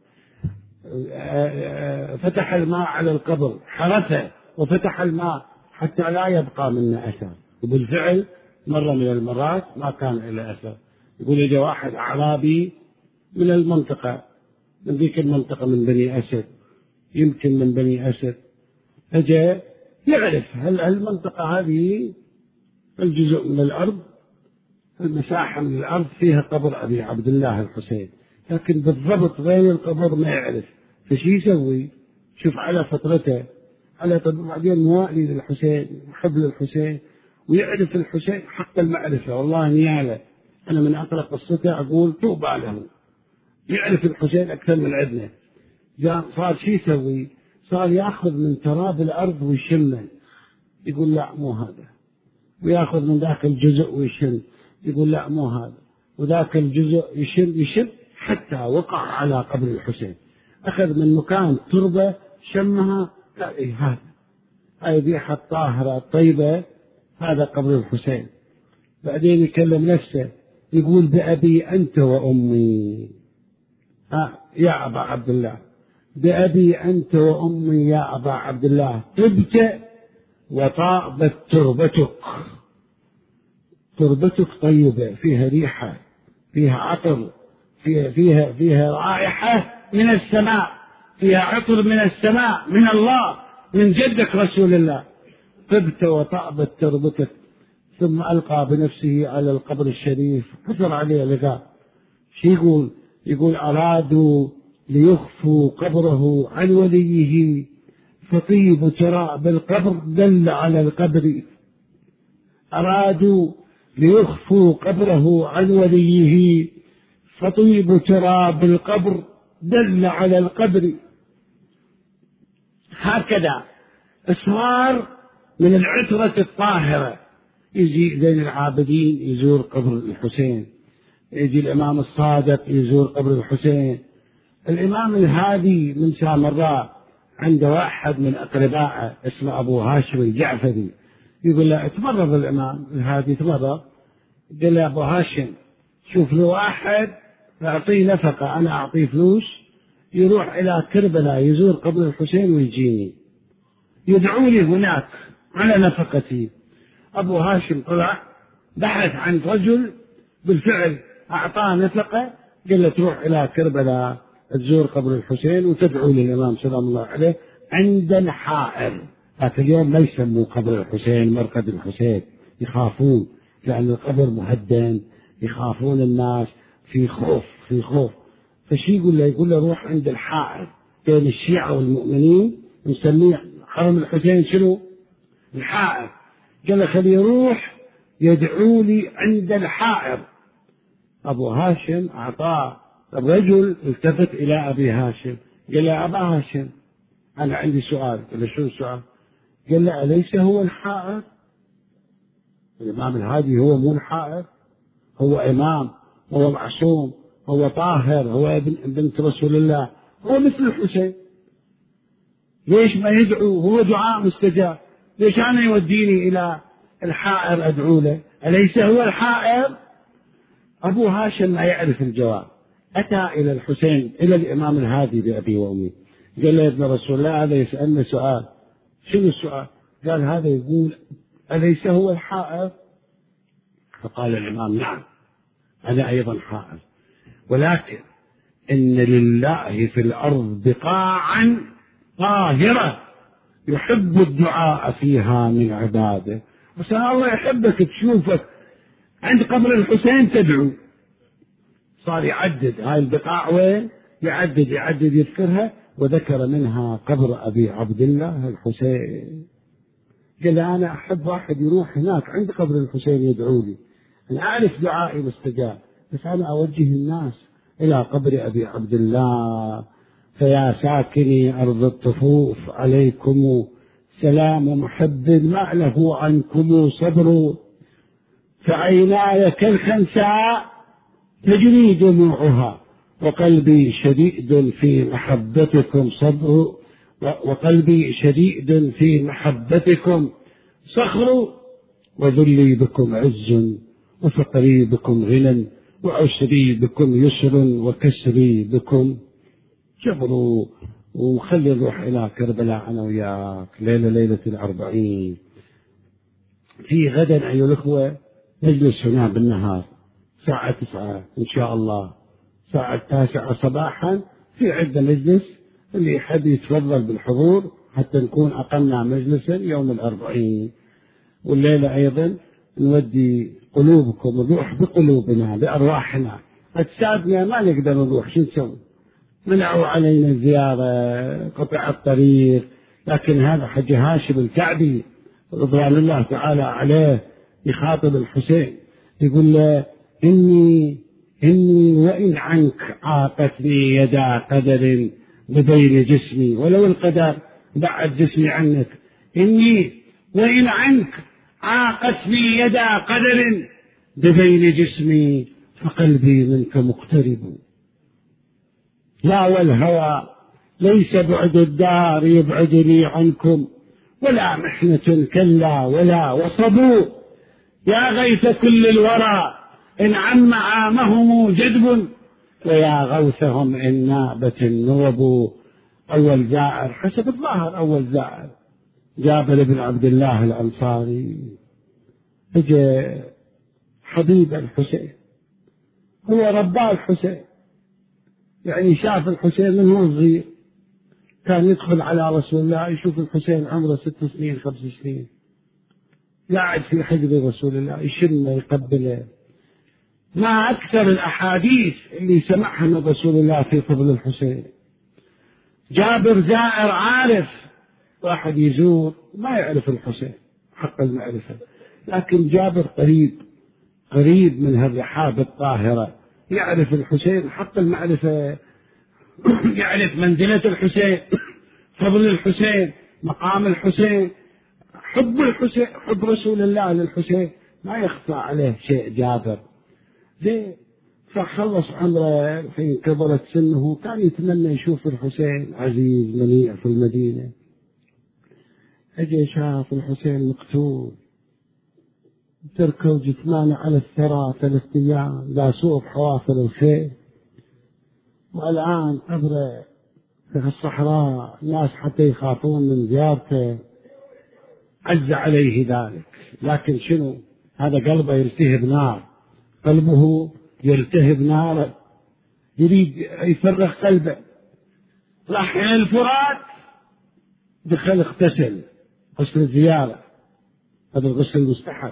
فتح الماء على القبر، حرسه وفتح الماء حتى لا يبقى منه أثر. وبالفعل مرة من المرات ما كان له أثر. يقول إجا واحد أعرابي من المنطقة، من ذيك المنطقة من بني أسد، يمكن من بني أسد، أجا يعرف هل المنطقة هذه الجزء من الأرض، المساحة من الأرض فيها قبر أبي عبد الله الحسين، لكن بالضبط وين القبر ما يعرف. فشي يسوي؟ شوف على فطرته، على بعدين موالي للحسين، محب للحسين، ويعرف الحسين حق المعرفة. والله نياله أنا من أقرأ قصته أقول طوبى له، يعرف الحسين أكثر من عندنا. صار شي يسوي؟ صار يأخذ من تراب الأرض ويشمه، يقول لا مو هذا، ويأخذ من ذاك الجزء ويشم، يقول لا مو هذا، وذاك الجزء يشم يشم حتى وقع على قبر الحسين. أخذ من مكان تربة شمها، لا إيه هذا، هاي ريحة طاهرة طيبة، هذا قبر الحسين. بعدين يكلم نفسه يقول بأبي أنت وأمي، آه يا أبا عبد الله، بأبي أنت وأمي يا أبا عبد الله، طبت وطابت تربتك. تربتك طيبة، فيها ريحة، فيها عطر، فيها, فيها, فيها رائحة من السماء، فيها عطر من السماء، من الله، من جدك رسول الله. طبت وطابت تربتك. ثم ألقى بنفسه على القبر الشريف، حصل عليه لقاء. شو يقول؟ يقول أرادوا ليخفوا قبره عن وليه، فطيب تراب القبر دل على القبر. أرادوا ليخفوا قبره عن وليه، فطيب تراب القبر دل على القبر. هكذا إصرار من العترة الطاهرة. يجي زين العابدين يزور قبر الحسين، يجي الإمام الصادق يزور قبر الحسين. الإمام الهادي من سامراء عنده واحد من أقربائه اسمه أبو هاشم الجعفري، يقول له اتمرض الإمام الهادي، تمرض. قال له أبو هاشم شوف له واحد أعطيه نفقة، أنا أعطيه فلوس يروح إلى كربلاء يزور قبر الحسين ويجيني يدعو لي هناك على نفقتي. أبو هاشم طلع بحث عن رجل بالفعل أعطاه نفقة، قال له تروح إلى كربلاء تزور قبر الحسين وتدعو للإمام سلام الله عليه عند الحائر. لكن اليوم ما يسموا قبر الحسين مرقد الحسين، يخافون لأن القبر مهدم، يخافون الناس، في خوف في خوف. فشي يقول له؟ يقول له روح عند الحائر بين الشيعة والمؤمنين، نسميه حرم الحسين شنو؟ الحائر. قال له خليه يروح يدعو لي عند الحائر. أبو هاشم أعطاه. الرجل التفت إلى أبي هاشم قال له أبا هاشم أنا عندي سؤال. قال له شو السؤال؟ قال له أليس هو الحائر؟ الإمام الهادي هو مو الحائر، هو إمام، هو معصوم، هو طاهر، هو ابن بنت رسول الله، هو مثل الحسين، ليش ما يدعو؟ هو دعاء مستجاب، ليش أنا يوديني إلى الحائر أدعو له؟ أليس هو الحائر؟ أبو هاشم ما يعرف الجواب. أتى إلى الحسين إلى الإمام الهادي بأبي وأمي، قال له يا ابن رسول الله هذا يسألنا سؤال. شنو السؤال؟ قال هذا يقول أليس هو الحائر؟ فقال الإمام نعم أنا أيضا حائر، ولكن إن لله في الأرض بقاعا طاهرة يحب الدعاء فيها من عباده. بس الله يحبك تشوفك عند قبر الحسين تدعو. صار يعدد هاي البقاع وين، يعدد يعدد يذكرها، وذكر منها قبر أبي عبد الله الحسين. قال أنا أحب واحد يروح هناك عند قبر الحسين يدعو لي، أنا أعرف دعائي مستجاب، بس أنا أوجه الناس إلى قبر أبي عبد الله. فيا ساكني أرض الطفوف عليكم سلام محب ما له عنكم صبر، فعيناي كالخنساء تجري دموعها وقلبي شديد في محبتكم صبر وقلبي شديد في محبتكم صخر وذلي بكم عز وفقري بكم غنى وعسري بكم يسر وكسري بكم جبر. وخلي نروح إلى كربلاء أنا وياك ليلة ليلة الأربعين. في غدا أيها الأخوة نجلس هنا بالنهار ساعة تسعة إن شاء الله، ساعة تاسعة صباحا في عدة مجلس اللي يحب يتفضل بالحضور حتى نكون أقمنا مجلسا يوم الأربعين. والليلة أيضا نودي قلوبكم نروح بقلوبنا بأرواحنا. أجسادنا ما نقدر نروح، شو نسوي؟ منعوا علينا الزيارة، قطع الطريق. لكن هذا حج هاشم الكعبي رضوان الله تعالى عليه يخاطب الحسين يقول له إني إني وإن عنك عاقتني يدا قدر ببين جسمي، ولو القدر بعد جسمي عنك، إني وإن عنك عاقتني يدا قدر ببين جسمي فقلبي منك مقترب. لا والهوى ليس بعد الدار يبعدني عنكم، ولا محنة كلا ولا وصبوا، يا غيث كل الورى إن عم عامهم جدب، ويا غوثهم إن نابت النوب. أول زائر حسب الظاهر أول زائر جابر بن عبد الله الأنصاري، اجى حبيب الحسين، هو رباه الحسين، يعني شاف الحسين من هو صغير، كان يدخل على رسول الله يشوف الحسين عمره ست سنين خمس سنين قاعد في حجر رسول الله يشمه يقبله. ما أكثر الأحاديث اللي سمعها من رسول الله في فضل الحسين. جابر زائر عارف، واحد يزور ما يعرف الحسين حق المعرفة، لكن جابر قريب قريب من هالرحاب الطاهرة، يعرف الحسين حق المعرفة، يعرف منزلة الحسين، فضل الحسين، مقام الحسين، حب الحسين، حب رسول الله للحسين ما يخفى عليه شيء. جابر زين فخلص عمره الحين كبرت سنه، كان يتمنى يشوف الحسين عزيز منيع في المدينة. اجى شاف الحسين مقتول تركوا جثمانه على الثرى ثلاث ايام لا سوء حوافر الخيل، والآن قبره في الصحراء، الناس حتى يخافون من زيارته. عز عليه ذلك، لكن شنو؟ هذا قلبه يلتهب نار، قلبه يلتهب نار، يريد يفرغ قلبه. راح إلى الفرات، دخل اغتسل غسل الزيارة، هذا الغسل المستحب،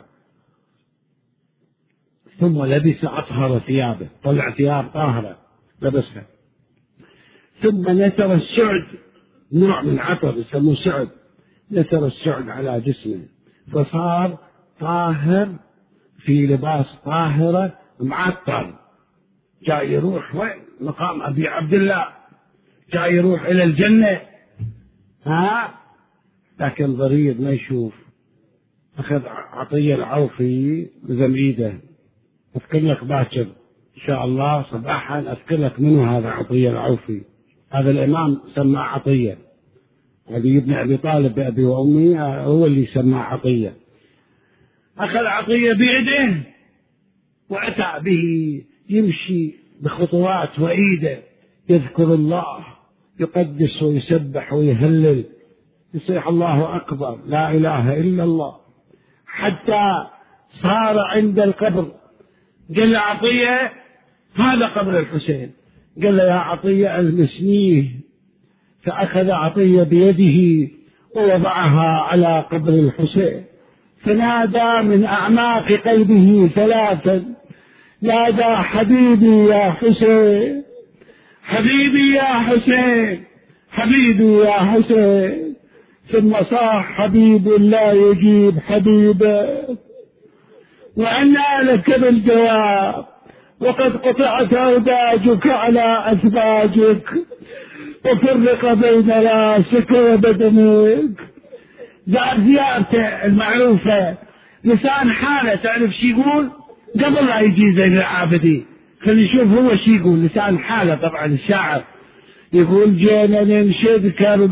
ثم لبس أطهر ثيابه، طلع ثياب طاهرة لبسها، ثم نثر السعد، نوع من عطر يسموه سعد، نثر السعد على جسمه، فصار طاهر في لباس طاهرة معطر. جاي يروح وين؟ مقام أبي عبد الله، جاي يروح إلى الجنة. ها لكن ضرير ما يشوف. أخذ عطية العوفي بزميده، أذكر لك باكر إن شاء الله صباحا، أذكر لك منه هذا عطية العوفي. هذا الإمام سمى عطية، علي بن أبي طالب بأبي وأمي هو اللي سمى عطية. أخذ عطية بيده وأتى به يمشي بخطوات وإيده، يذكر الله، يقدس ويسبح ويهلل، يصيح الله أكبر لا إله إلا الله، حتى صار عند القبر. قال له عطية هذا قبر الحسين، قال له يا عطية المسنيه، فأخذ عطية بيده ووضعها على قبر الحسين، فنادى من أعماق قلبه ثلاثا، نادى حبيبي يا حسين، حبيبي يا حسين، حبيبي يا حسين، ثم صاح حبيب لا يجيب حبيبه، وأنى لك بالجواب، وقد قطعت أوداجك على أسباجك، وفرق بين راسك وبدنك. زار زيارته المعروفة، لسان حاله تعرف شي يقول قبل لا يجي زين العابدين، خلي يشوف هو شي يقول لسان حاله. طبعا الشاعر يقول جينا ننشد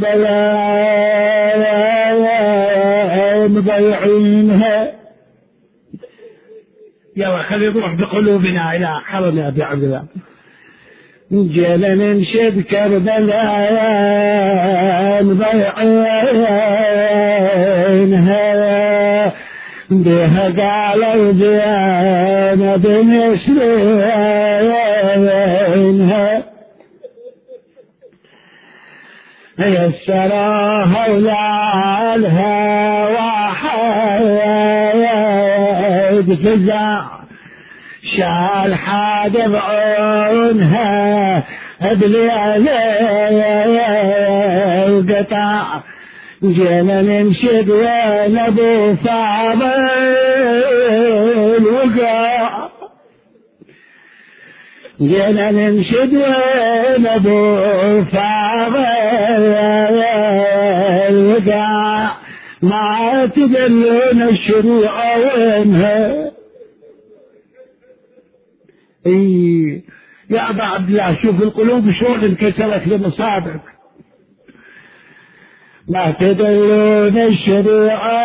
كربلاء مضيعينها. يلا خلي نروح بقلوبنا إلى حرم أبي عبد الله. جينا ننشد كربلاء مضيعينها بها قالوا ديانا بنسرينها يسراها ولالها وحيد فزع شال حاد بعونها بليالي قطع. جينا ننشد وين ابو فاضل وقع. جينا ننشد وين ابو فاضل وقع ما تدلون الشروع وينها. اي يا ابا عبد الله شوف القلوب شلون انكسرت لمصابك. ما تدلون الشريعة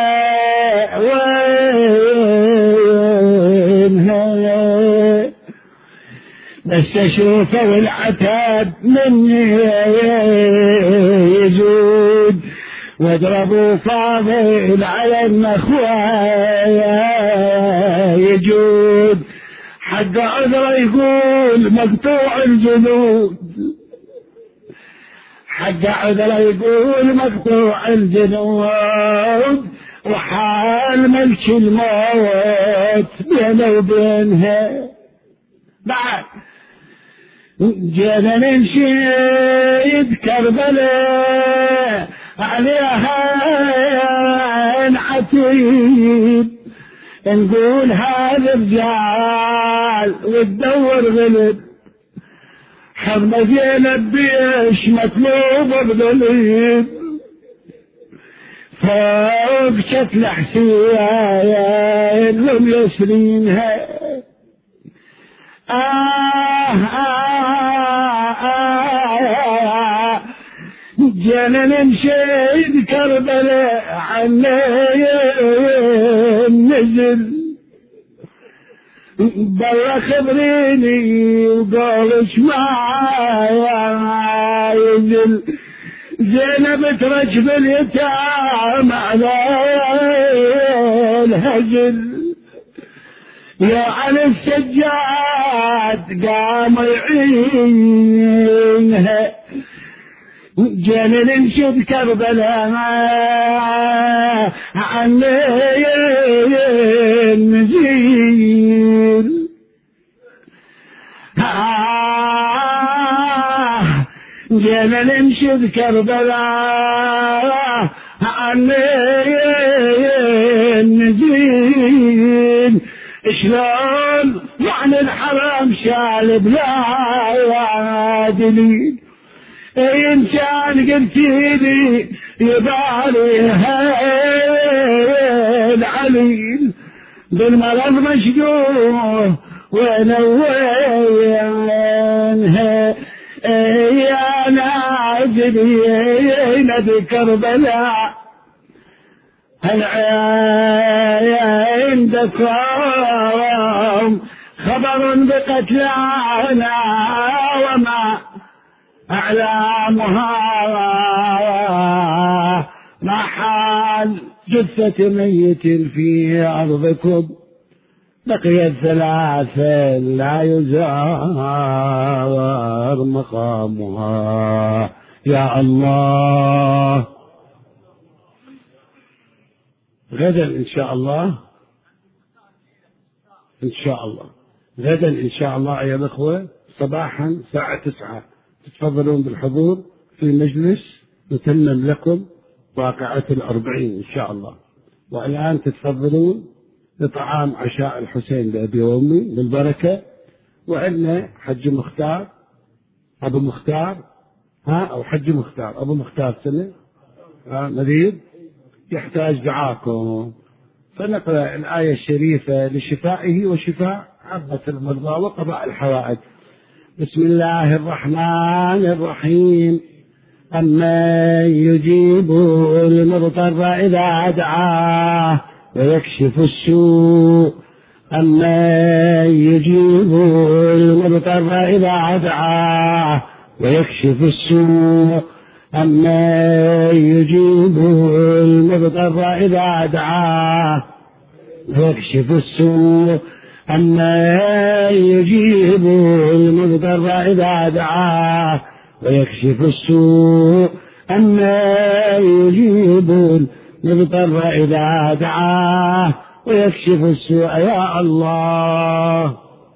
وينها بس اشوفه والعتاب مني يزود واضربوا فاضل على النخوة يجود. حق عذره يقول مقطوع الجنود. حق عذره يقول مقطوع الجنود وحال ملك الموت بينه وبينها. بعد جينا ننشد كربلاء عليها عتيب نقول هذا الرجال وتدور غلب حرمة زينب بيش مطلوبة بذليب فوق شكل حسين لم يسرينها. آه آه آه آه جينا ننشد كربلاء عنا نزل بالله خبريني وقالش معايا ينزل. زينب ترجب اليتامى على الهجل يا على السجاد قام يعينها. جينا ننشد كربلاء عن النزيل. جينا ننشد كربلاء عن النزيل. شلون يعني الحرام شال بلا دليل. إنسان قلتيلي يباليها العليل بالمرض مشجوع ونوينها. يا ناجرين بكربلاء هل عندكم خبر بقتلانا وما أعلامها ما حال جثة ميت في أرضكم بقيت ثلاثة لا يزار مقامها. يا الله غدا إن شاء الله إن شاء الله غدا إن شاء الله أيها الأخوة صباحا الساعة تسعة تتفضلون بالحضور في مجلس نتمم لكم واقعة الأربعين إن شاء الله. والآن تتفضلون لطعام عشاء الحسين لأبي وأمي بالبركة. وعندنا حج مختار أبو مختار ها أو حج مختار أبو مختار سنة ها مريض يحتاج دعاكم فنقرأ الآية الشريفة لشفائه وشفاء عامة المرضى وقضاء الحوائج. بسم الله الرحمن الرحيم. أمن يجيب المضطر إذا دعاه ويكشف السوء أمن يجيب المضطر إذا دعاه ويكشف السوء أمن يجيب المضطر إذا دعاه ويكشف السوء أمن يجيب المضطر إذا دعاه ويكشف السوء أمن يجيب المضطر إذا دعاه ويكشف السوء يا الله.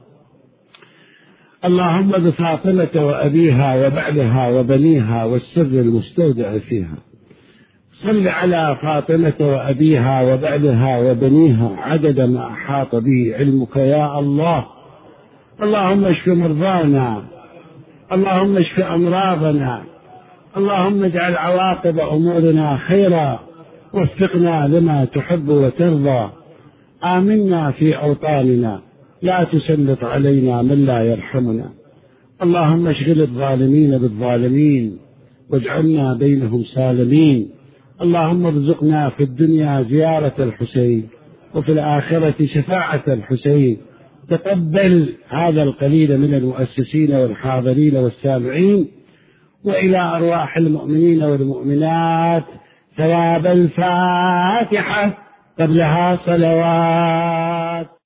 اللهم بفاطمة وأبيها وبعلها وبنيها والسر المستودع فيها صل على فاطمة وأبيها وبعلها وبنيها عدد ما أحاط به علمك يا الله. اللهم اشف مرضانا، اللهم اشف أمراضنا، اللهم اجعل عواقب أمورنا خيرا، وفقنا لما تحب وترضى، آمنا في أوطاننا، لا تسلط علينا من لا يرحمنا. اللهم اشغل الظالمين بالظالمين واجعلنا بينهم سالمين. اللهم ارزقنا في الدنيا زيارة الحسين وفي الآخرة شفاعة الحسين. تقبل هذا القليل من المؤسسين والحاضرين والسامعين، وإلى أرواح المؤمنين والمؤمنات ثواب الفاتحة قبلها صلوات.